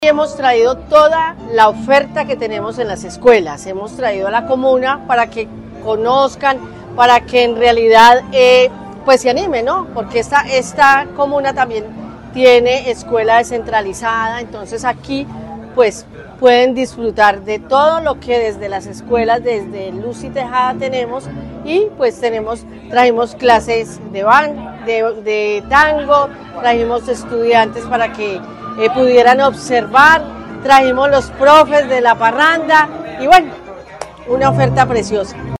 Hemos traído toda la oferta que tenemos en las escuelas, hemos traído a la comuna para que conozcan, para que en realidad pues se animen, ¿no? Porque esta comuna también tiene escuela descentralizada, entonces aquí pues pueden disfrutar de todo lo que desde las escuelas, desde Luz y Tejada tenemos, y pues trajimos clases de tango, trajimos estudiantes para que pudieran observar, trajimos los profes de la parranda y bueno, una oferta preciosa.